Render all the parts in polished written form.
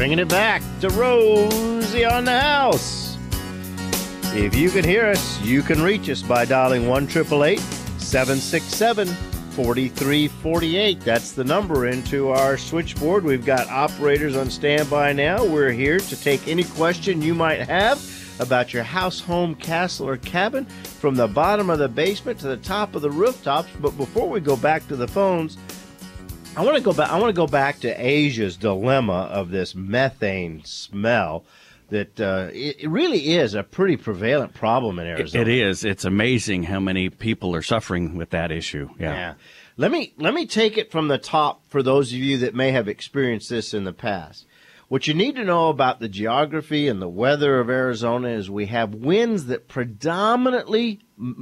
bringing it back to Rosie on the House. If you can hear us, you can reach us by dialing 1-888-767-4348. That's the number into our switchboard. We've got operators on standby now. We're here to take any question you might have about your house, home, castle, or cabin, from the bottom of the basement to the top of the rooftops. But before we go back to the phones, I want to go back to Asia's dilemma of this methane smell. That it really is a pretty prevalent problem in Arizona. It is. It's amazing how many people are suffering with that issue. Yeah. Let me take it from the top for those of you that may have experienced this in the past. What you need to know about the geography and the weather of Arizona is we have winds that predominantly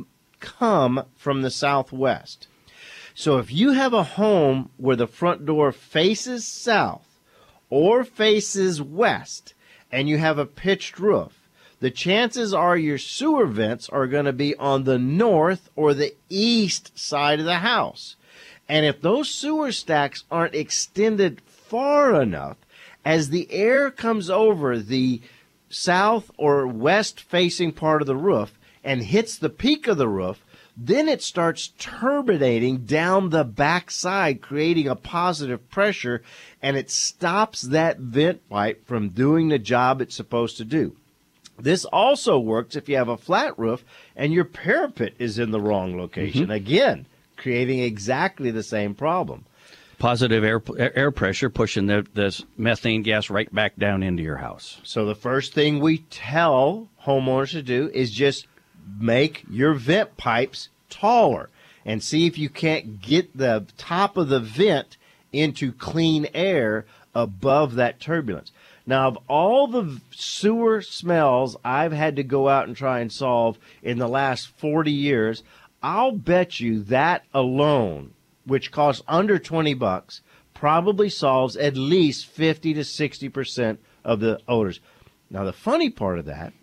come from the southwest. So if you have a home where the front door faces south or faces west and you have a pitched roof, the chances are your sewer vents are going to be on the north or the east side of the house. And if those sewer stacks aren't extended far enough, as the air comes over the south or west facing part of the roof and hits the peak of the roof, then it starts turbinating down the backside, creating a positive pressure, and it stops that vent pipe from doing the job it's supposed to do. This also works if you have a flat roof and your parapet is in the wrong location. Again, creating exactly the same problem. Positive air pressure pushing this methane gas right back down into your house. So the first thing we tell homeowners to do is just make your vent pipes taller and see if you can't get the top of the vent into clean air above that turbulence. Now, of all the sewer smells I've had to go out and try and solve in the last 40 years, I'll bet you that alone, which costs under $20, probably solves at least 50 to 60% of the odors. Now, the funny part of that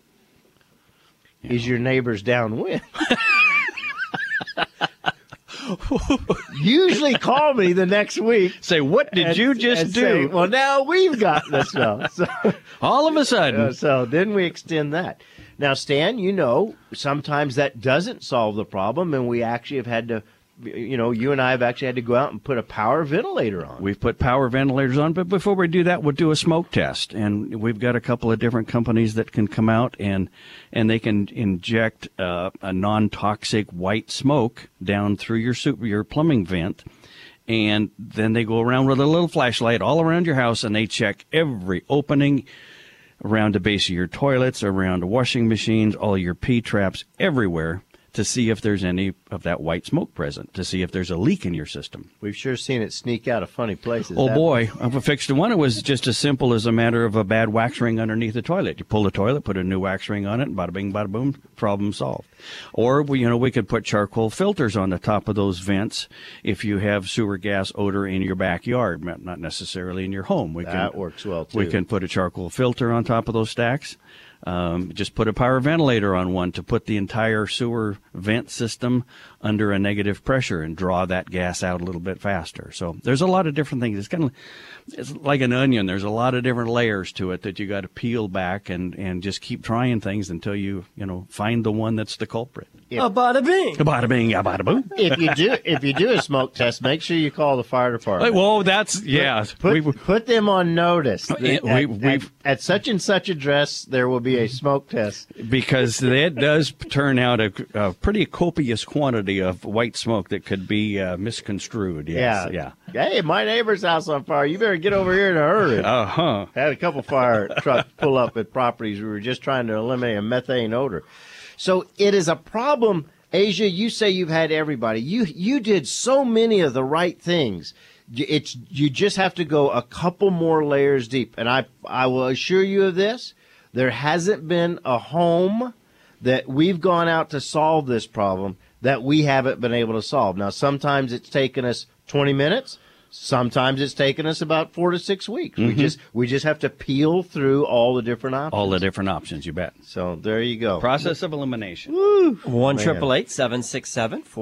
is your neighbors downwind. Usually call me the next week. Say, what did you just do? Say, well, now we've got the smell. So, all of a sudden. So then we extend that. Now, Stan, sometimes that doesn't solve the problem, and we actually have had to, you and I have actually had to go out and put a power ventilator on. We've put power ventilators on, but before we do that, we'll do a smoke test. And we've got a couple of different companies that can come out and they can inject a non-toxic white smoke down through your plumbing vent. And then they go around with a little flashlight all around your house, and they check every opening around the base of your toilets, around the washing machines, all your P-traps, everywhere, to see if there's any of that white smoke present, to see if there's a leak in your system. We've sure seen it sneak out of funny places. Oh, boy. I've fixed one. It was just as simple as a matter of a bad wax ring underneath the toilet. You pull the toilet, put a new wax ring on it, and bada bing, bada boom, problem solved. Or, we could put charcoal filters on the top of those vents if you have sewer gas odor in your backyard, not necessarily in your home. That works well, too. We can put a charcoal filter on top of those stacks. Just put a power ventilator on one to put the entire sewer vent system under a negative pressure and draw that gas out a little bit faster. So there's a lot of different things. It's like an onion. There's a lot of different layers to it that you got to peel back and just keep trying things until you find the one that's the culprit. A bada bing. A bada bing, a bada boom. If you do a smoke test, make sure you call the fire department. Well, that's, yeah. Put them on notice. We've at such and such address, there will be a smoke test. Because that does turn out a pretty copious quantity of white smoke that could be misconstrued. Yes. Yeah. Hey, my neighbor's house on fire. You better get over here in a hurry. Had a couple fire trucks pull up at properties. We were just trying to eliminate a methane odor. So it is a problem. Asia, you say you've had everybody. You did so many of the right things. You just have to go a couple more layers deep. And I will assure you of this. There hasn't been a home that we've gone out to solve this problem that we haven't been able to solve. Now, sometimes it's taken us 20 minutes. Sometimes it's taken us about 4 to 6 weeks. We just have to peel through all the different options. All the different options, you bet. So there you go. Process of elimination. Woo.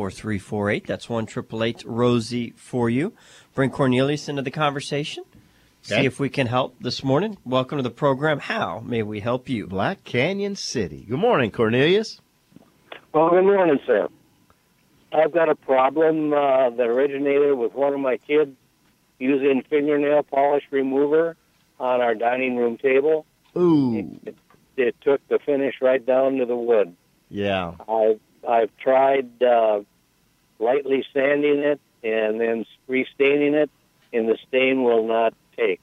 1-888-767-4348. That's 1-888-ROSIE for you. Bring Cornelius into the conversation. see if we can help this morning. Welcome to the program. How may we help you? Black Canyon City. Good morning, Cornelius. Well, good morning, sir. I've got a problem that originated with one of my kids using fingernail polish remover on our dining room table. Ooh. It took the finish right down to the wood. Yeah. I've tried lightly sanding it and then restaining it, and the stain will not take.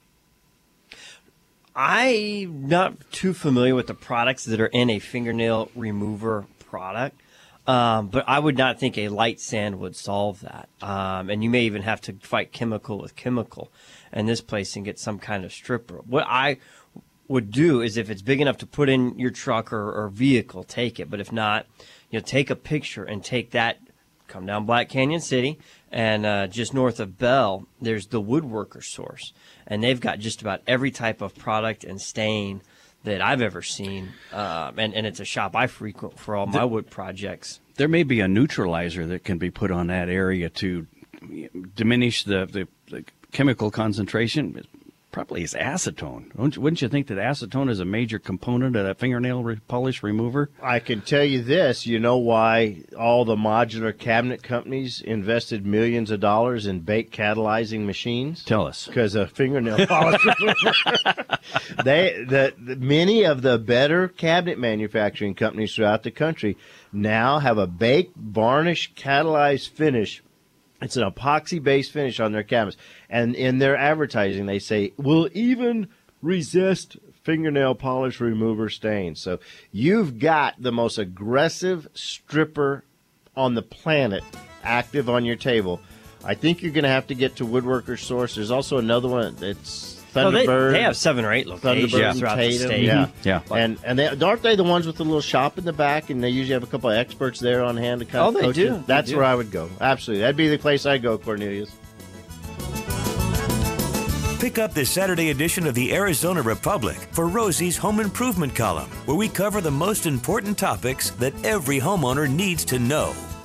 I'm not too familiar with the products that are in a fingernail remover product, but I would not think a light sand would solve that. And you may even have to fight chemical with chemical in this place and get some kind of stripper. What I would do is, if it's big enough to put in your truck or vehicle, take it. But if not, take a picture and take that. Come down Black Canyon City, and just north of Bell, there's the Woodworker Source, and they've got just about every type of product and stain that I've ever seen, and it's a shop I frequent for all my wood projects. There may be a neutralizer that can be put on that area to diminish the chemical concentration. Probably is acetone. Wouldn't you think that acetone is a major component of that fingernail polish remover? I can tell you this. You know why all the modular cabinet companies invested millions of dollars in bake catalyzing machines? Tell us. Because of fingernail polish remover. Many of the better cabinet manufacturing companies throughout the country now have a baked, varnish, catalyzed finish. It's an epoxy-based finish on their cabinets. And in their advertising, they say, will even resist fingernail polish remover stains. So you've got the most aggressive stripper on the planet active on your table. I think you're going to have to get to Woodworker Source. There's also another one that's Thunderbird. They have 7 or 8 locations throughout the state. Yeah. And aren't they the ones with the little shop in the back, and they usually have a couple of experts there on hand to kind of coach you? That's where I would go. Absolutely. That'd be the place I'd go, Cornelius. Pick up this Saturday edition of the Arizona Republic for Rosie's Home Improvement column, where we cover the most important topics that every homeowner needs to know.